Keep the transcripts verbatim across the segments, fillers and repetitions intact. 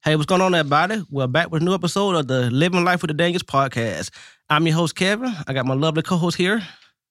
Hey, what's going on, everybody? We're back with a new episode of the Living Life with the Daniels podcast. I'm your host, Kevin. I got my lovely co-host here.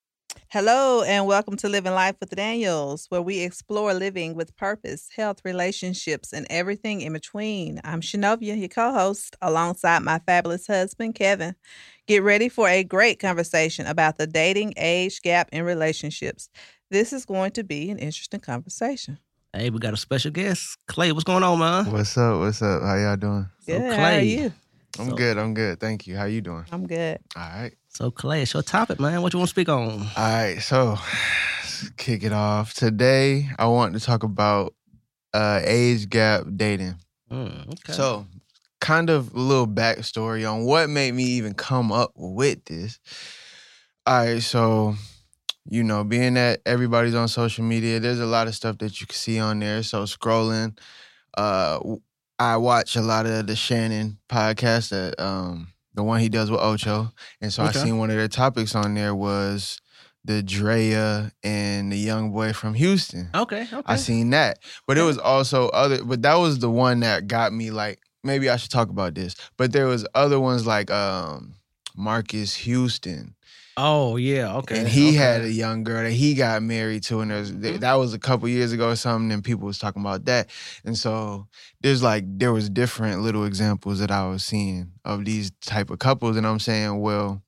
Hello, and welcome to Living Life with the Daniels, where we explore living with purpose, health, relationships, and everything in between. I'm Shinovia, your co-host, alongside my fabulous husband, Kevin. Get ready for a great conversation about the dating age gap in relationships. This is going to be an interesting conversation. Hey, we got a special guest. Clay, what's going on, man? What's up? What's up? How y'all doing? Good, So, Clay, how are you? I'm so, good. I'm good. Thank you. How you doing? I'm good. All right. So, Clay, it's your topic, man. What you want to speak on? All right. So, let's kick it off. Today, I want to talk about uh, age gap dating. Mm, okay. So, kind of a little backstory on what made me even come up with this. All right. So, you know, being that everybody's on social media, there's a lot of stuff that you can see on there. So, scrolling, uh, I watch a lot of the Shannon podcast, that, um, the one he does with Ocho. And so Okay. I seen one of their topics on there was the Drea and the young boy from Houston. Okay, okay. I seen that. But it was also other, but that was the one that got me like, maybe I should talk about this. But there was other ones like um, Marcus Houston. Oh, yeah, okay. And he okay. had a young girl that he got married to, and there's, Mhm. that was a couple years ago or something, and people was talking about that. And so there's like, there was different little examples that I was seeing of these type of couples, and I'm saying, well,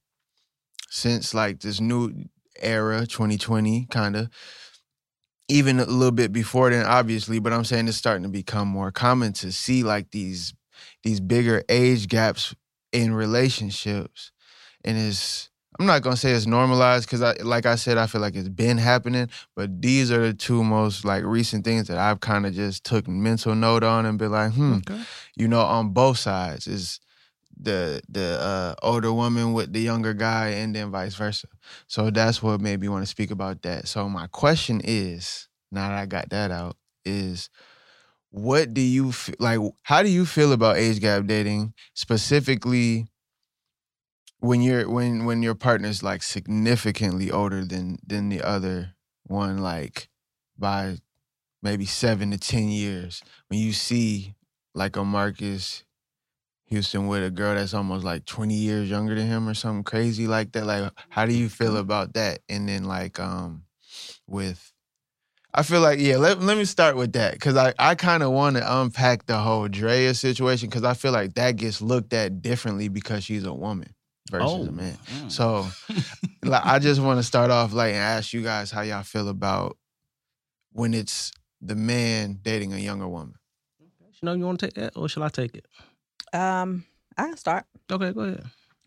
since like this new era, twenty twenty, kind of, even a little bit before then, obviously, but I'm saying it's starting to become more common to see like these, these bigger age gaps in relationships, and it's, I'm not going to say it's normalized because, I, like I said, I feel like it's been happening. But these are the two most, like, recent things that I've kind of just took mental note on and been like, hmm, Okay. you know, on both sides is the the uh, older woman with the younger guy and then vice versa. So that's what made me want to speak about that. So my question is, now that I got that out, is what do you, f- like, how do you feel about age gap dating, specifically when you're when when your partner's like significantly older than than the other one, like by maybe seven to ten years, when you see like a Marcus Houston with a girl that's almost like twenty years younger than him or something crazy like that, like how do you feel about that? And then like um with I feel like, yeah, let, let me start with that, because I, I kind of want to unpack the whole Drea situation, because I feel like that gets looked at differently because she's a woman versus Oh. a man. Mm. So like, I just want to start off like and ask you guys how y'all feel about when it's the man dating a younger woman. You know, you want to take that, or shall I take it? Um, I can start. Okay, go ahead.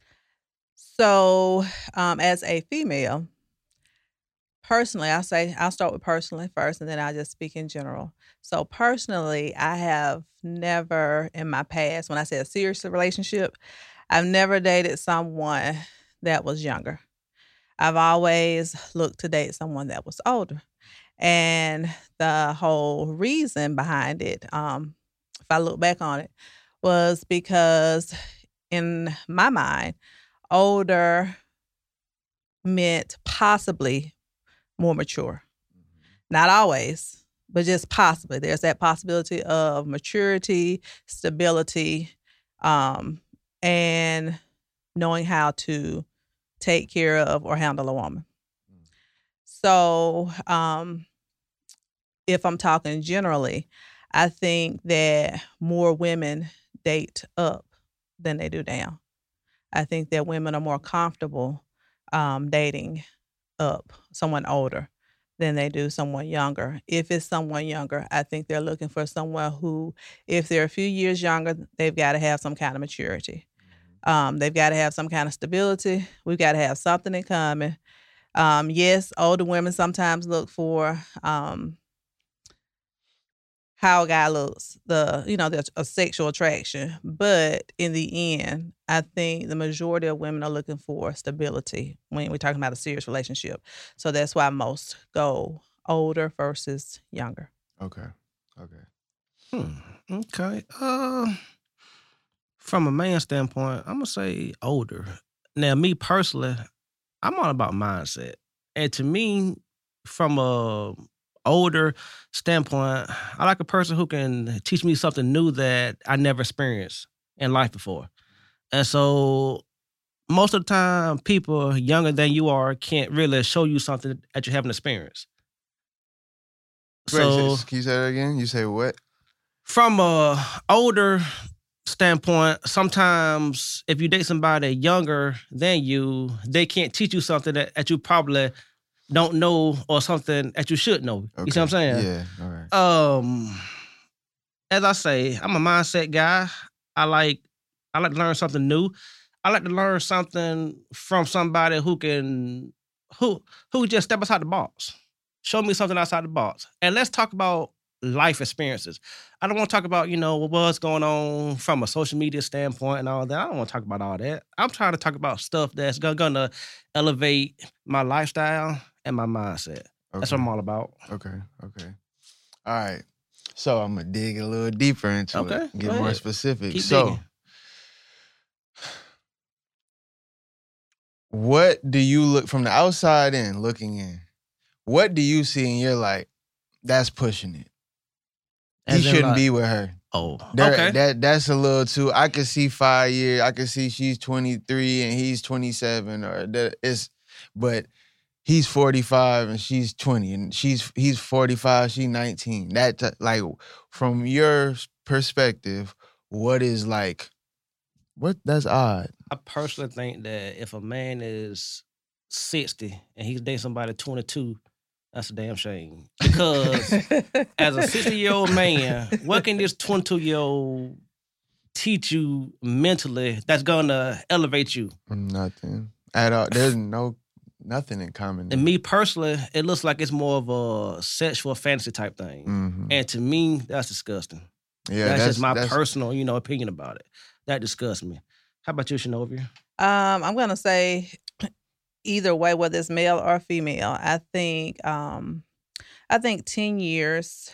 So, um, as a female, personally, I'll say I'll start with personally first, and then I'll just speak in general. So personally, I have never in my past, when I say a serious relationship, I've never dated someone that was younger. I've always looked to date someone that was older. And the whole reason behind it, um, if I look back on it, was because in my mind, older meant possibly more mature. Not always, but just possibly. There's that possibility of maturity, stability, um, and knowing how to take care of or handle a woman. So um, if I'm talking generally, I think that more women date up than they do down. I think that women are more comfortable um, dating up someone older than they do someone younger. If it's someone younger, I think they're looking for someone who, if they're a few years younger, they've got to have some kind of maturity. Um, they've got to have some kind of stability. We've got to have something in common. Um, yes, older women sometimes look for um, how a guy looks, the you know, there's a sexual attraction. But in the end, I think the majority of women are looking for stability when we're talking about a serious relationship. So that's why most go older versus younger. Okay. Okay. Hmm. Okay. Uh, from a man standpoint, I'm gonna say older. Now, me personally, I'm all about mindset, and to me, from a older standpoint, I like a person who can teach me something new that I never experienced in life before. And so most of the time, people younger than you are can't really show you something that you haven't experienced. Wait, So can you say that again? You say what? from a older standpoint, sometimes if you date somebody younger than you, they can't teach you something that, that you probably don't know or something that you should know. Okay. You see what I'm saying? Yeah, all right. Um, as I say, I'm a mindset guy. I like I like to learn something new. I like to learn something from somebody who can who who just step outside the box. Show me something outside the box. And let's talk about life experiences. I don't want to talk about, you know, what's going on from a social media standpoint and all that. I don't want to talk about all that. I'm trying to talk about stuff that's going to elevate my lifestyle and my mindset. Okay. That's what I'm all about. Okay, okay. All right. So I'm going to dig a little deeper into okay. it, get more specific. Keep so digging. What do you look, from the outside in, looking in, what do you see and you're like, that's pushing it? As he in, shouldn't like, be with her. Oh, There- okay. That that's a little too. I could see five years. I could see she's twenty-three and he's twenty-seven, or that it's. But he's forty-five and she's twenty, and she's he's forty-five, she's nineteen. That t- like from your perspective, what is like? What that's odd. I personally think that if a man is sixty and he's dating somebody twenty-two, that's a damn shame. Because as a sixty-year-old man, what can this twenty-two-year-old teach you mentally that's gonna elevate you? Nothing at all. There's no nothing in common. And me personally, it looks like it's more of a sexual fantasy type thing. Mhm. And to me, that's disgusting. Yeah, that's, just my that's, personal, you know, opinion about it. That disgusts me. How about you, Shinovia? Um, I'm gonna say either way, whether it's male or female. I think um, I think ten years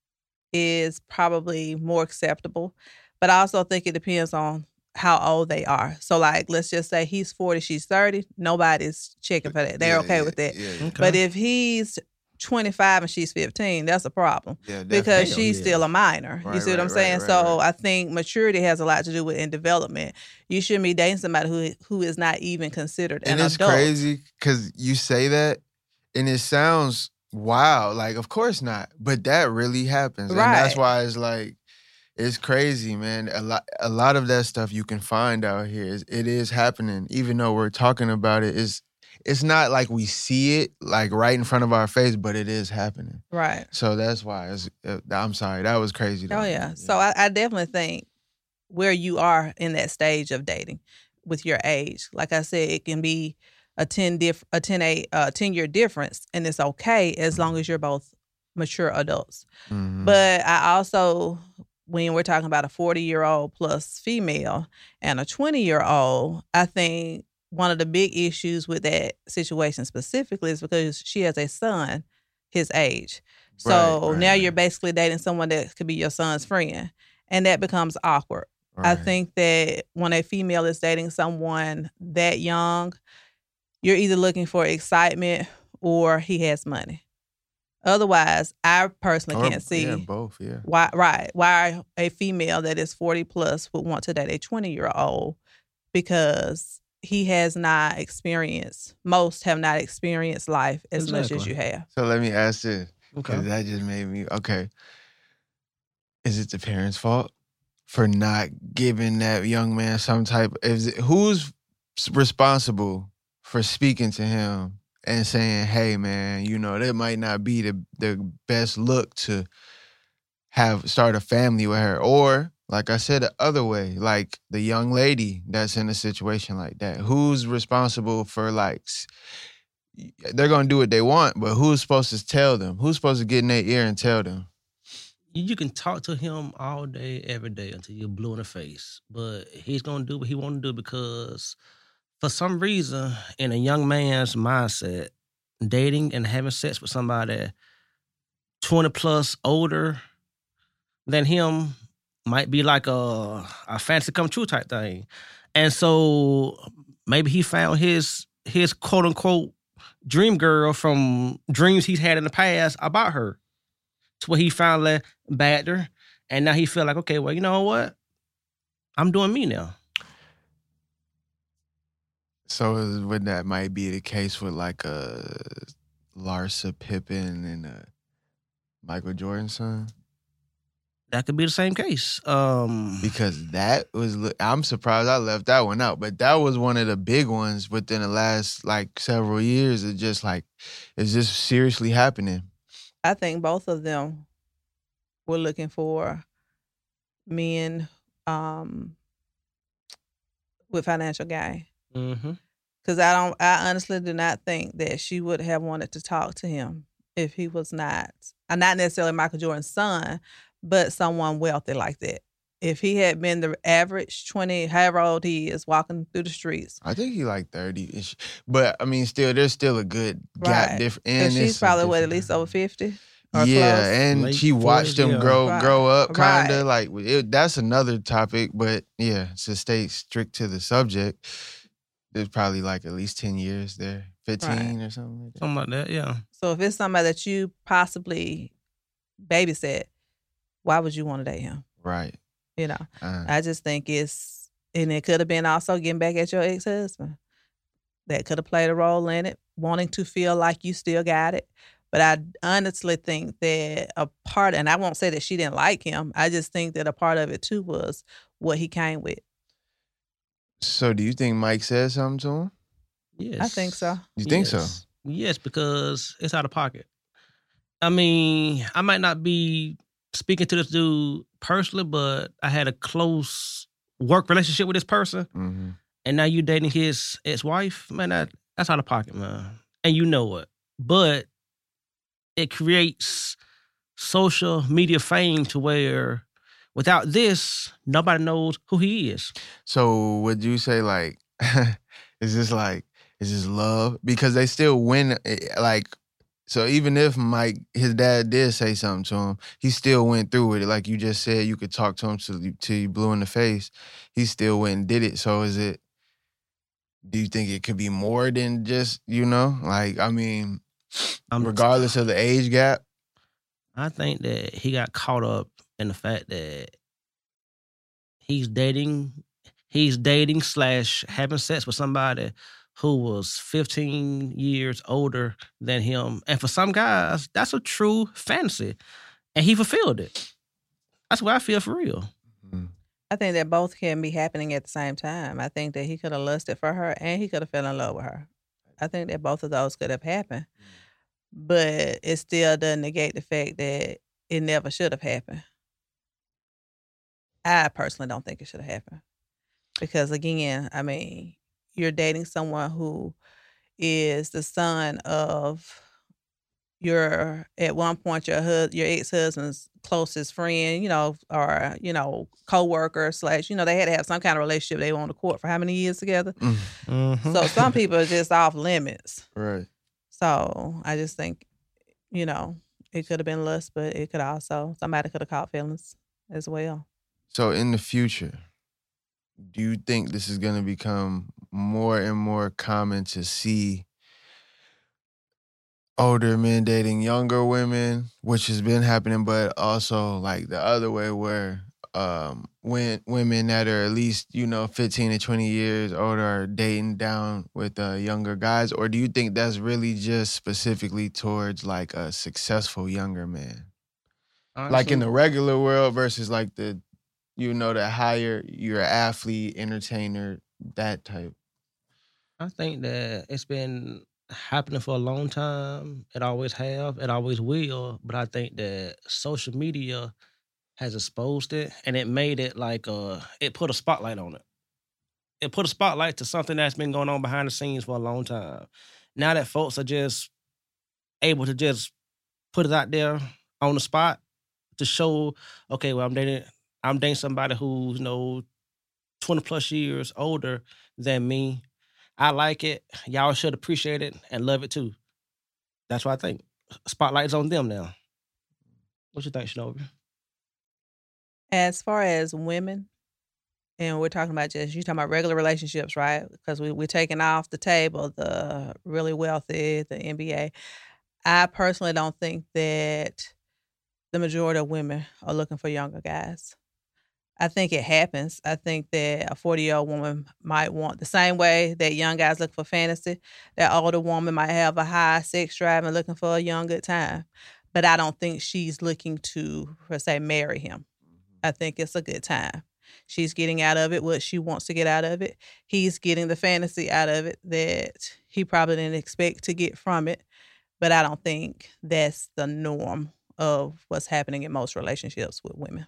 is probably more acceptable, but I also think it depends on how old they are. So, like, let's just say he's forty, she's thirty. Nobody's checking for that. They're yeah, okay yeah, with that. Yeah, yeah. Okay. But if he's twenty-five and she's fifteen, that's a problem. Yeah, definitely. Because Hell she's yeah. still a minor. Right, You see what right, I'm right, saying? right, so right. I think maturity has a lot to do with in development. You shouldn't be dating somebody who who is not even considered And an it's adult. crazy because you say that and it sounds wild. Like, of course not. But that really happens. And that's Right. why it's like, it's crazy, man. A lot a lot of that stuff you can find out here. Is, it is happening. Even though we're talking about it, it's, it's not like we see it like right in front of our face, but it is happening. Right. So that's why. It's, uh, I'm sorry. That was crazy. Though. Oh, yeah. So I, I definitely think where you are in that stage of dating with your age, like I said, it can be a ten diff, a ten a uh, ten year difference, and it's okay as long as you're both mature adults. Mhm. But I also, when we're talking about a forty year old plus female and a twenty year old, I think one of the big issues with that situation specifically is because she has a son his age. So Right, right, now right. you're basically dating someone that could be your son's friend, and that becomes awkward. I Right. think that when a female is dating someone that young, you're either looking for excitement or he has money. Otherwise, I personally Or- can't see Yeah, both. Yeah. why right why a female that is forty plus would want to date a twenty year old, because he has not experienced, most have not experienced life as much as Exactly. you have. So let me ask this. Okay. 'Cause that just made me, okay. Is it the parents' fault for not giving that young man some type, is it, who's responsible for speaking to him and saying, hey man, you know, that might not be the, the best look to have, start a family with her? Or, like I said, the other way, like the young lady that's in a situation like that, who's responsible for like, s- they're gonna do what they want, but who's supposed to tell them? Who's supposed to get in their ear and tell them? You can talk to him all day, every day until you're blue in the face. But he's going to do what he want to do because for some reason, in a young man's mindset, dating and having sex with somebody twenty plus older than him might be like a, a fantasy come true type thing. And so maybe he found his his quote unquote dream girl from dreams he's had in the past about her. to where he finally bagged her. And now he feel like, okay, well, you know what? I'm doing me now. So is- would that might be the case with like a Larsa Pippen and a Michael Jordan son? That could be the same case. Um, Because that was, I'm surprised I left that one out, but that was one of the big ones within the last like several years. It's just like, it's just seriously happening. I think both of them were looking for men um, with financial gain. mm-hmm. Because I don't, I honestly do not think that she would have wanted to talk to him if he was not, uh, not necessarily Michael Jordan's son, but someone wealthy like that. If he had been the average twenty, however old he is, walking through the streets. I think he like thirty-ish. But I mean, still, there's still a good gap Right. difference. And she's probably, what, at least over fifty? Or Yeah, close? and Late she watched forties, him yeah. grow Right. grow up, kind of Right. like it, that's another topic. But yeah, to stay strict to the subject, there's probably like at least ten years there, fifteen or something like that. Something like that, yeah. So if it's somebody that you possibly babysit, why would you want to date him? Right. You know, Uh, I just think it's, and it could have been also getting back at your ex-husband. That could have played a role in it, wanting to feel like you still got it. But I honestly think that a part, and I won't say that she didn't like him, I just think that a part of it too was what he came with. so do you think Mike said something to him? Yes. I think so. You think so? Yes. Yes, because it's out of pocket. I mean, I might not be speaking to this dude personally, but I had a close work relationship with this person, Mm-hmm. and now you dating his ex-wife, man, that, that's out of pocket, man. And you know it. But it creates social media fame to where without this, nobody knows who he is. So would you say like, is this like, is this love? Because they still win, eh, like, so even if Mike, his dad did say something to him, he still went through with it. Like you just said, you could talk to him till you, till you blew in the face. He still went and did it. So is it, do you think it could be more than just, you know, like, I mean, I'm- regardless of the age gap? I think that he got caught up in the fact that he's dating, he's dating slash having sex with somebody who was fifteen years older than him. And for some guys, that's a true fantasy. And he fulfilled it. That's what I feel for real. Mhm. I think that both can be happening at the same time. I think that he could have lusted for her and he could have fell in love with her. I think that both of those could have happened. But it still doesn't negate the fact that it never should have happened. I personally don't think it should have happened. Because again, I mean, you're dating someone who is the son of your, at one point, your hus- your ex-husband's closest friend, you know, or, you know, co-worker slash, you know, they had to have some kind of relationship. They were on the court for how many years together? Mm-hmm. So some people are just off limits. Right. So I just think, you know, it could have been lust, but it could also, somebody could have caught feelings as well. So in the future, do you think this is going to become more and more common to see older men dating younger women, which has been happening, but also like the other way where um, when women that are at least, you know, fifteen to twenty years older are dating down with uh, younger guys? Or do you think that's really just specifically towards like a successful younger man? Like in the regular world versus like the, you know, the higher, you're an athlete, entertainer, that type. I think that it's been happening for a long time. It always have. It always will. But I think that social media has exposed it, and it made it like uh, it put a spotlight on it. It put a spotlight to something that's been going on behind the scenes for a long time. Now that folks are just able to just put it out there on the spot to show, okay, well, I'm dating, I'm dating somebody who's, you know, twenty plus years older than me. I like it. Y'all should appreciate it and love it too. That's what I think. Spotlight's on them now. What you think, Shinobi? As far as women, and we're talking about just, you're talking about regular relationships, right? Because we, we're taking off the table the really wealthy, the N B A. I personally don't think that the majority of women are looking for younger guys. I think it happens. I think that a forty-year-old woman might want the same way that young guys look for fantasy. That older woman might have a high sex drive and looking for a young good time. But I don't think she's looking to, per se, marry him. I think it's a good time. She's getting out of it what she wants to get out of it. He's getting the fantasy out of it that he probably didn't expect to get from it. But I don't think that's the norm of what's happening in most relationships with women.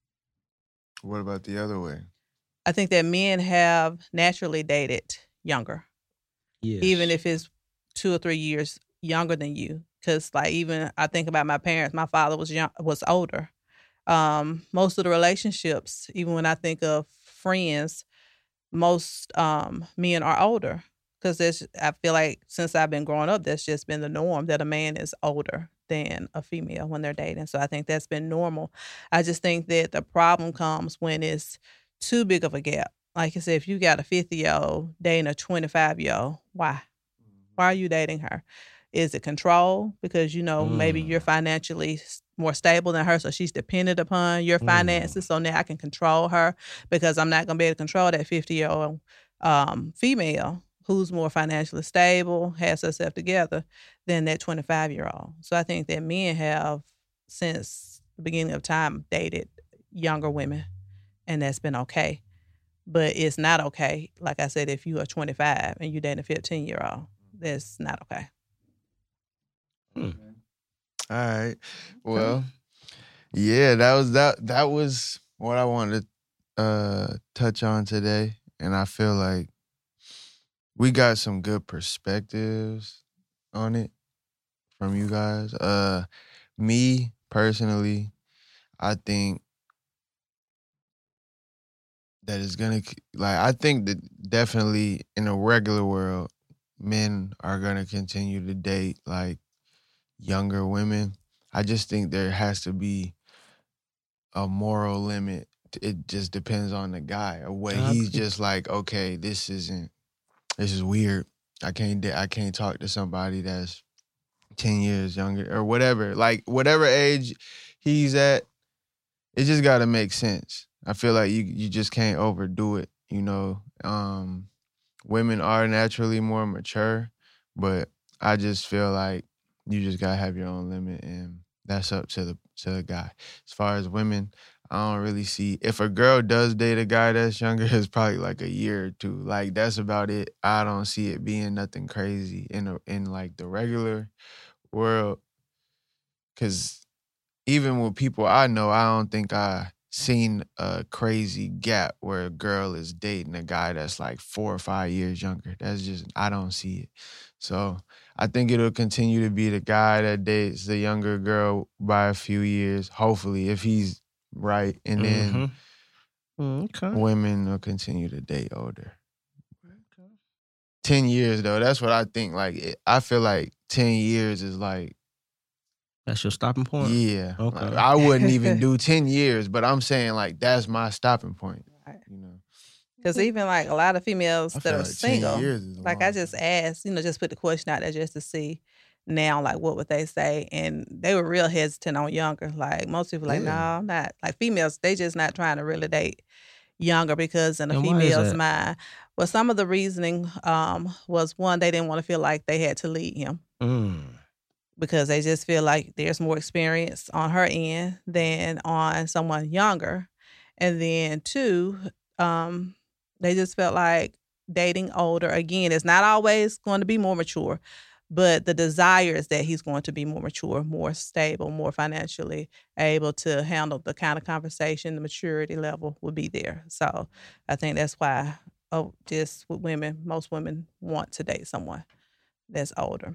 What about the other way? I think that men have naturally dated younger. Yes. Even if it's two or three years younger than you. Because, like, even I think about my parents, my father was young, was older. Um, most of the relationships, even when I think of friends, most um, men are older. Because I feel like since I've been growing up, that's just been the norm that a man is older than a female when they're dating. So I think that's been normal. I just think that the problem comes when it's too big of a gap. Like I said, if you got a fifty-year-old dating a twenty-five-year-old, why? Why are you dating her? Is it control? Because, you know, mm. maybe you're financially more stable than her, so she's dependent upon your finances. Mm. So now I can control her because I'm not going to be able to control that fifty-year-old um, female who's more financially stable, has herself together, than that twenty-five-year-old. So I think that men have, since the beginning of time, dated younger women, and that's been okay. But it's not okay, like I said, if you are twenty-five and you date a fifteen-year-old. That's not okay. Hmm. All right. Well, yeah, that was that. That was what I wanted to uh, touch on today, and I feel like we got some good perspectives on it from you guys. Uh, me personally, I think that it's gonna like. I think that definitely in a regular world, men are gonna continue to date like younger women. I just think there has to be a moral limit. It just depends on the guy. A way he's just like, okay, this isn't. This is weird. I can't. I can't talk to somebody that's ten years younger or whatever. Like whatever age he's at, it just got to make sense. I feel like you you just can't overdo it. You know, um, women are naturally more mature, but I just feel like you just gotta have your own limit, and that's up to the to the guy. As far as women, I don't really see, if a girl does date a guy that's younger, it's probably like a year or two. Like that's about it. I don't see it being nothing crazy in a, in like the regular world. Cause even with people I know, I don't think I seen a crazy gap where a girl is dating a guy that's like four or five years younger. That's just, I don't see it. So I think it'll continue to be the guy that dates the younger girl by a few years, hopefully, if he's right. And then mm-hmm. okay. women will continue to date older. Okay. ten years, though, that's what I think. Like, I feel like ten years is like, that's your stopping point? Yeah. Okay. Like, I wouldn't even do ten years, but I'm saying, like, that's my stopping point. Right. You know? Because even, like, a lot of females I that are like single, like, long. I just asked, you know, just put the question out there just to see now, like, what would they say? And they were real hesitant on younger. Like, most people like, yeah. no, I'm not. Like, females, they just not trying to really date younger because in a and female's mind. Well, some of the reasoning um, was, one, they didn't want to feel like they had to lead him. Mm. Because they just feel like there's more experience on her end than on someone younger. And then two, um, they just felt like dating older, again, is not always going to be more mature, but the desire is that he's going to be more mature, more stable, more financially able to handle the kind of conversation, the maturity level would be there. So I think that's why, oh, just with women, most women want to date someone that's older.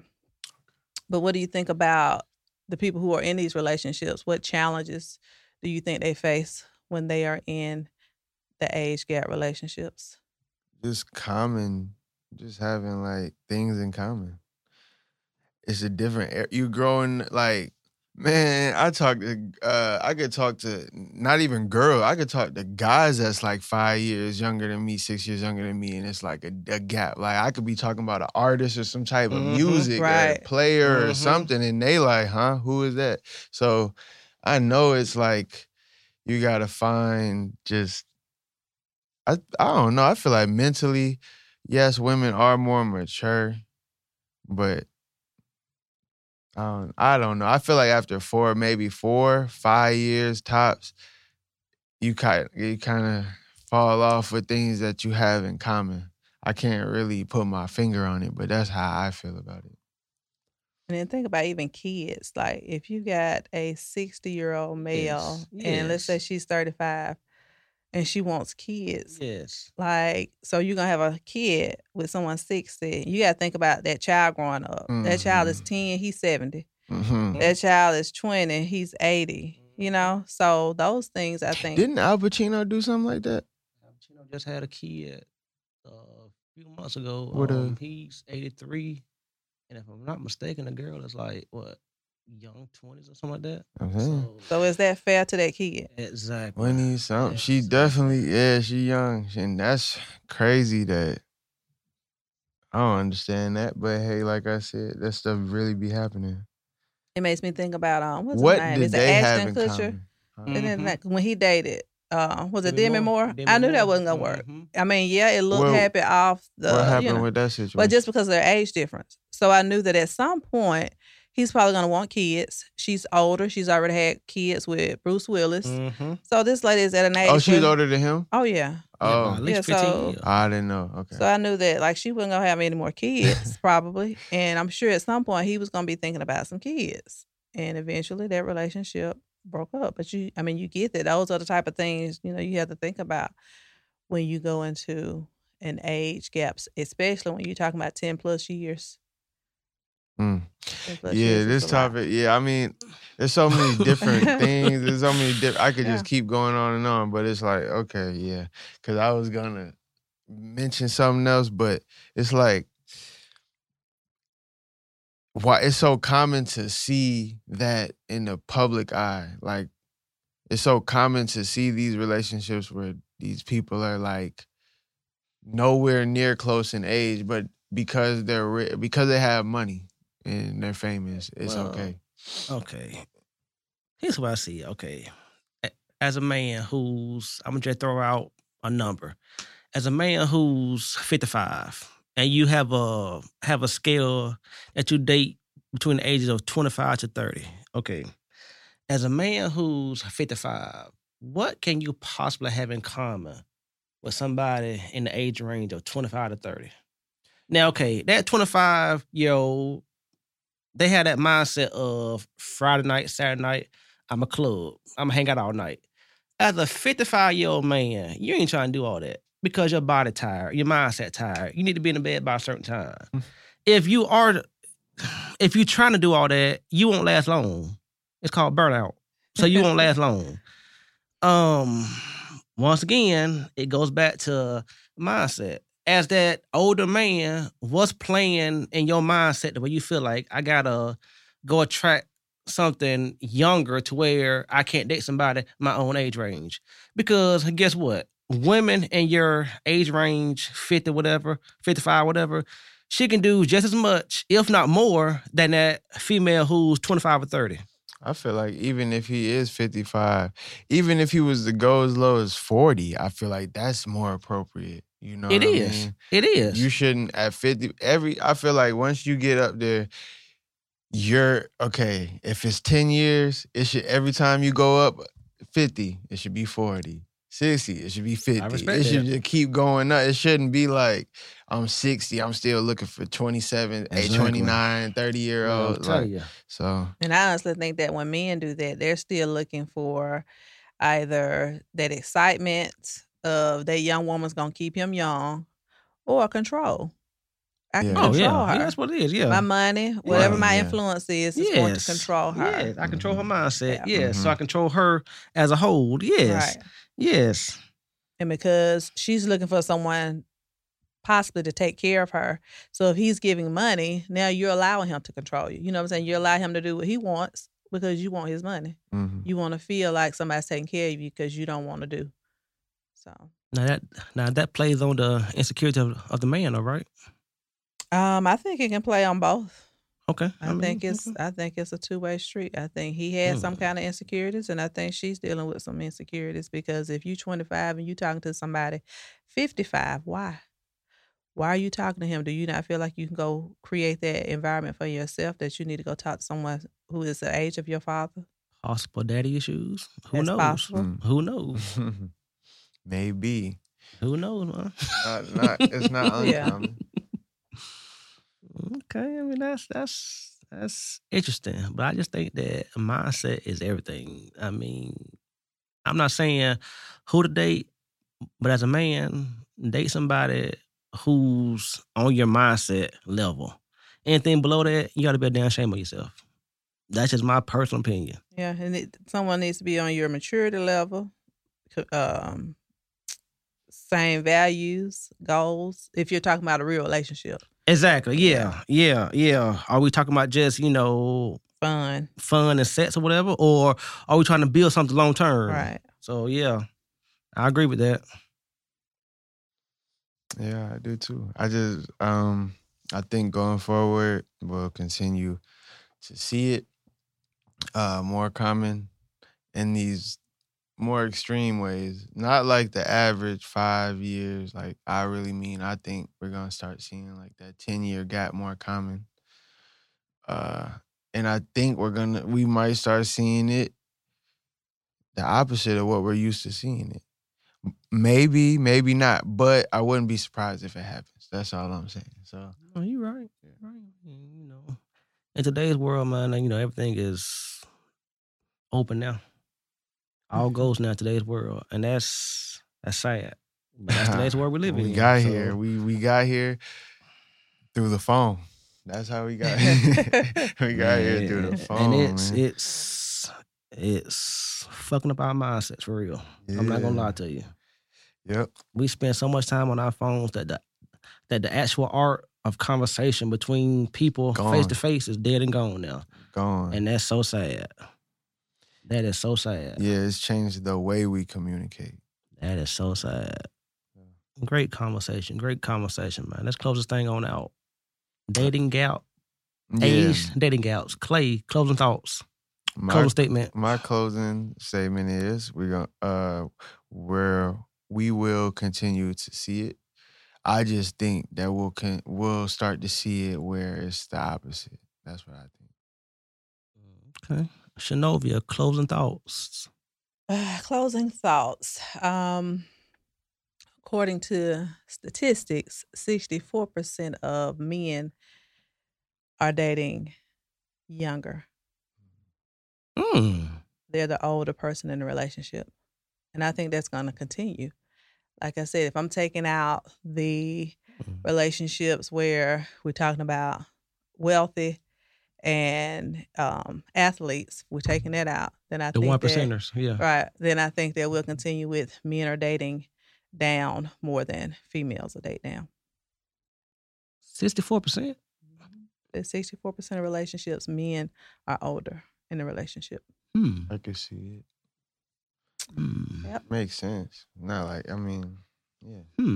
But what do you think about the people who are in these relationships? What challenges do you think they face when they are in the age gap relationships? Just common, just having like things in common. It's a different, you growing like, man, I talk to, uh, I could talk to not even girls, I could talk to guys that's like five years younger than me, six years younger than me, and it's like a, a gap. Like I could be talking about an artist or some type of mm-hmm, music right. or a player mm-hmm. or something, and they like, huh, who is that? So I know it's like you gotta find just I I don't know. I feel like mentally, yes, women are more mature, but I don't I don't know. I feel like after four, maybe four, five years tops, you kind you kind of fall off with things that you have in common. I can't really put my finger on it, but that's how I feel about it. And then think about even kids. Like if you got a sixty year old male, Yes, and let's say yes. she's thirty-five, and she wants kids. Yes. Like, so you're gonna have a kid with someone sixty. You gotta think about that child growing up. That child is Mhm. ten, he's seventy. Mhm. That child is twenty, he's eighty. You know? So those things I think Didn't Al Pacino do something like that? Al Pacino just had a kid uh, a few months ago. What a- Um, he's eighty-three, and if I'm not mistaken, the girl is like what, young twenties or something like that. I'm saying. So, so is that fair to that kid? exactly. twenty something. She Exactly. definitely, yeah, she young. And that's crazy that I don't understand that. But hey, like I said, that stuff really be happening. It makes me think about um what's What his name? did Is it they have Ashton in Kutcher? common? Huh? And then Mhm. like, when he dated, uh, was it Demi Demi Moore. Moore? Demi I knew that Moore. wasn't gonna work. Mhm. I mean, yeah, it looked Well, happy off the what you happened know, with that situation? but just because of their age difference. So I knew that at some point he's probably gonna want kids. She's older. She's already had kids with Bruce Willis. Mhm. So this lady is at an age. oh, she's where- older than him? Oh yeah. Yeah, Oh, by at least Yeah, fifteen so- years. I didn't know. Okay. So I knew that like she wasn't gonna have any more kids probably, and I'm sure at some point he was gonna be thinking about some kids, and eventually that relationship broke up. But you, I mean, you get that those are the type of things you know you have to think about when you go into an age gaps, especially when you're talking about ten plus years. Mm. ten plus Yeah, years is this a lot. topic. Yeah, I mean, there's so many different things. There's so many different. I could just Yeah. keep going on and on, but it's like, okay, yeah, because I was gonna mention something else, but it's like, why it's so common to see that in the public eye. Like, it's so common to see these relationships where these people are like nowhere near close in age, but because they're ri- because they have money and they're famous, it's Well, okay. Okay. Here's what I see. Okay. A- As a man who's, I'm going to just throw out a number. As a man who's fifty-five and you have a have a scale that you date between the ages of twenty-five to thirty. Okay. As a man who's fifty-five, what can you possibly have in common with somebody in the age range of twenty-five to thirty? Now, okay, that twenty-five-year-old, they had that mindset of Friday night, Saturday night, I'm a club. I'm gonna hang out all night. As a fifty-five-year-old man, you ain't trying to do all that because your body tired, your mindset tired. You need to be in the bed by a certain time. If you are, if you're trying to do all that, you won't last long. It's called burnout. So you won't last long. Um, once again, it goes back to mindset. As that older man, what's playing in your mindset the way you feel like I gotta go attract something younger to where I can't date somebody my own age range? Because guess what? Women in your age range, fifty, whatever, fifty-five, whatever, she can do just as much, if not more, than that female who's twenty-five or thirty. I feel like even if he is fifty-five, even if he was to go as low as forty, I feel like that's more appropriate. You know It what is. I mean? It is. You shouldn't at fifty. Every I feel like once you get up there, you're okay. If it's ten years, it should every time you go up fifty, it should be forty. sixty, it should be fifty. respect It should that. just keep going up. It shouldn't be like I'm sixty, I'm still looking for twenty-seven, Exactly. twenty-nine, thirty year I'm olds. telling Like, you. so And I honestly think that when men do that, they're still looking for either that excitement of that young woman's gonna keep him young, or control. I can Yeah. Oh, control yeah. her. Yeah, that's what it is. Yeah. My money, whatever Right, my yeah. influence is, is going to Yes. control her. Yes, I control her mindset. Yeah. Yes, so I Mhm. control her as a whole. Yes, Right. yes. And because she's looking for someone possibly to take care of her. So if he's giving money, now you're allowing him to control you. You know what I'm saying? You allow him to do what he wants because you want his money. mhm. You want to feel like somebody's taking care of you because you don't want to do. So Now that now that plays on the insecurity of, of the man, all right? um, I think it can play on both. Okay. I, mean, think it's okay. I think it's a two way street. I think he had Mm. some kind of insecurities, and I think she's dealing with some insecurities because if you twenty-five and you talking to somebody fifty-five, why? Why are you talking to him? Do you not feel like you can go create that environment for yourself that you need to go talk to someone who is the age of your father? Possible daddy issues. Who That's knows? possible. Mm. Who knows? Maybe. Who knows, man? Not, not, it's not Yeah. uncommon. Okay, I mean that's that's that's interesting, but I just think that mindset is everything. I mean, I'm not saying who to date, but as a man, date somebody who's on your mindset level. Anything below that, you got to be a damn shame of yourself. That's just my personal opinion. Yeah, and it, someone needs to be on your maturity level, co- um, same values, goals. If you're talking about a real relationship, Exactly. Yeah. Yeah. Yeah. Are we talking about just, you know, fun, fun and sex or whatever? Or are we trying to build something long term? right? So, yeah, I agree with that. Yeah, I do too. I just, um, I think going forward, we'll continue to see it uh, more common in these more extreme ways. Not like the average five years. Like, I really mean, I think we're going to start seeing like that ten-year gap more common. Uh, and I think we're going to, we might start seeing it the opposite of what we're used to seeing it. Maybe, maybe not, but I wouldn't be surprised if it happens. That's all I'm saying. So, Oh, you're right. You're right. You know, in today's world, man, you know, everything is open now. All goes now in today's world. And that's that's sad. But that's today's world we live in. we got so. here. We we got here through the phone. That's how we got here. we got Man, here through the phone. And it's man. it's it's fucking up our mindsets for real. I'm not gonna Yeah. lie to you. Yep. We spend so much time on our phones that the that the actual art of conversation between people Gone. face to face is dead and gone now. Gone. And that's so sad. That is so sad. yeah, it's changed the way we communicate. That is so sad. Great conversation. Great conversation, man. Let's close this thing on out. Dating gout. Yeah. Age, dating gouts. Clay, closing thoughts. My, Closing statement. my closing statement is we're gonna uh where we will continue to see it. I just think that we'll con- we'll start to see it where it's the opposite. That's what I think. Okay. Shanovia, closing thoughts. Uh, closing thoughts. Um, according to statistics, sixty-four percent of men are dating younger. Mm. They're the older person in the relationship. And I think that's going to continue. Like I said, if I'm taking out the relationships where we're talking about wealthy and um, athletes, we're taking that out, then I The think one that, percenters, yeah. right, then I think that we'll continue with men are dating down more than females are dating down. sixty-four percent? There's sixty-four percent of relationships, men are older in the relationship. Hmm. I can see it. Hmm. Yep. Makes sense. Not like I mean, yeah. Hmm.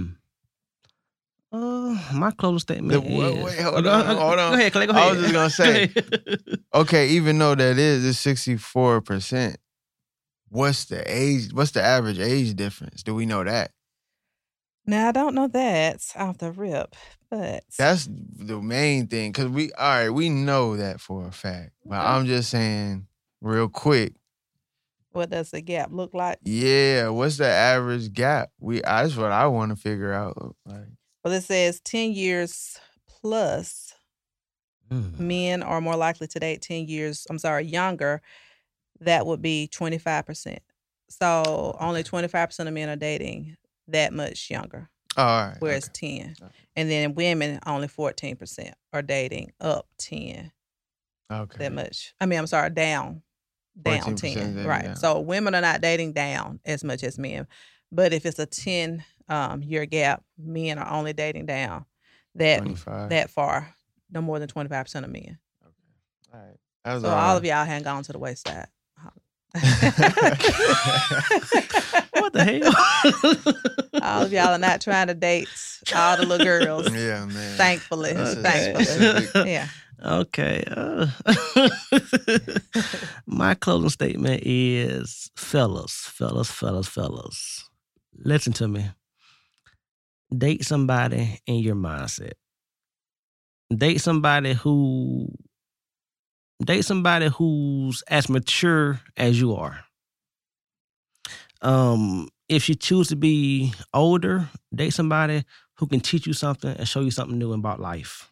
Uh, my closing statement The- wait, is... wait, hold Oh, go- on, go- hold on. Go ahead, Clay, go I ahead. was just gonna say- Go ahead. Okay, even though that is it's sixty-four percent, what's the age? What's the average age difference? Do we know that? Now, I don't know that off the rip, but That's the main thing. Cause we all right, we know that for a fact. But Okay. I'm just saying, real quick, what does the gap look like? yeah, what's the average gap? We that's what I want to figure out. Like, Well, it says ten years plus Hmm. men are more likely to date ten years, I'm sorry, younger. That would be twenty-five percent. So only twenty-five percent of men are dating that much younger, oh, all right. whereas okay. ten. Okay. And then women, only fourteen percent are dating up ten, Okay. that much. I mean, I'm sorry, down, down fourteen percent ten, dating right. down. So women are not dating down as much as men. But if it's a ten um, year gap, men are only dating down that twenty-five. that far, no more than twenty-five percent of men. All right. That was So all of y'all hadn't gone to the wayside. What the hell? All of y'all are not trying to date all the little girls. Yeah, man. Thankfully. That's a Thankfully. specific- Yeah. Okay. Uh, my closing statement is, fellas, fellas, fellas, fellas, listen to me. Date somebody in your mindset. Date somebody who, date somebody who's as mature as you are. Um, if you choose to be older, date somebody who can teach you something and show you something new about life.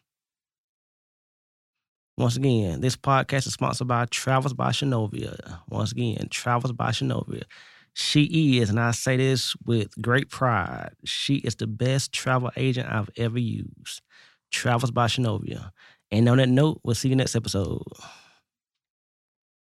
Once again, this podcast is sponsored by Travels by Shinovia. Once again, Travels by Shinovia. She is, and I say this with great pride, she is the best travel agent I've ever used. Travels by Shinovia. And on that note, we'll see you next episode.